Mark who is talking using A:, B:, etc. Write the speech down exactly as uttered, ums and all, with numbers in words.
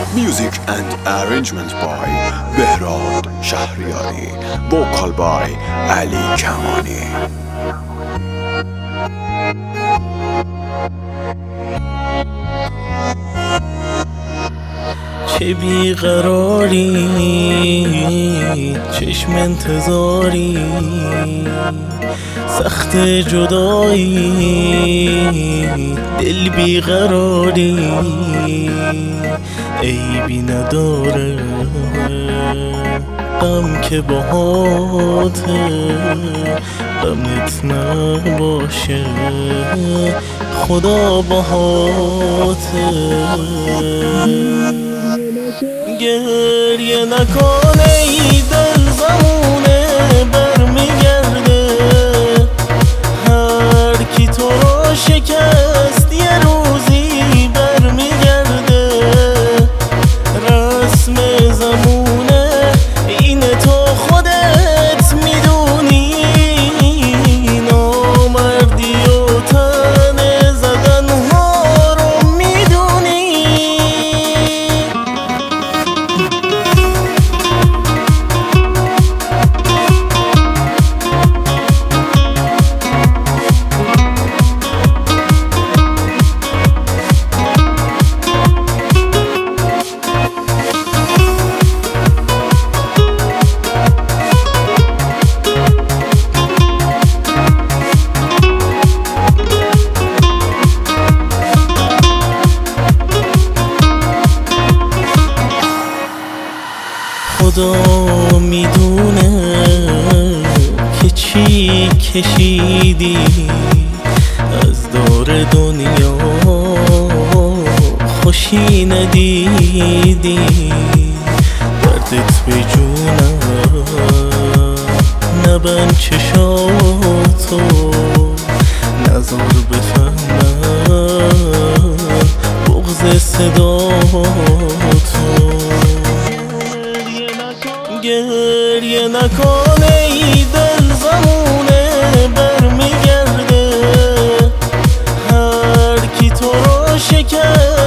A: Music and arrangement by بهراد شهریاری. Vocal by علی کمانی.
B: چه بیقراری، چشم انتظاری، سخت جدایی، دل بیقراری، عیبی نداره غم که باهاته، غمت نباشه خدا باهاته. گریه نکن ای دل، زمونه برمیگرده، هر کی تو رو شکست یه روزی برمیگرده. رسم زمونه اینه، تو خودت میدونی، نامردی و تنه زدن ها رو میدونی. خدا میدونه که چی کشیدی از دور دنیا، خوشی ندیدی دردت به جونم. نبند چشاتو نذار بفهمم بغض صداتو. گریه نکن ای دل، زمونه برمیگرده، هر کی تو رو شکست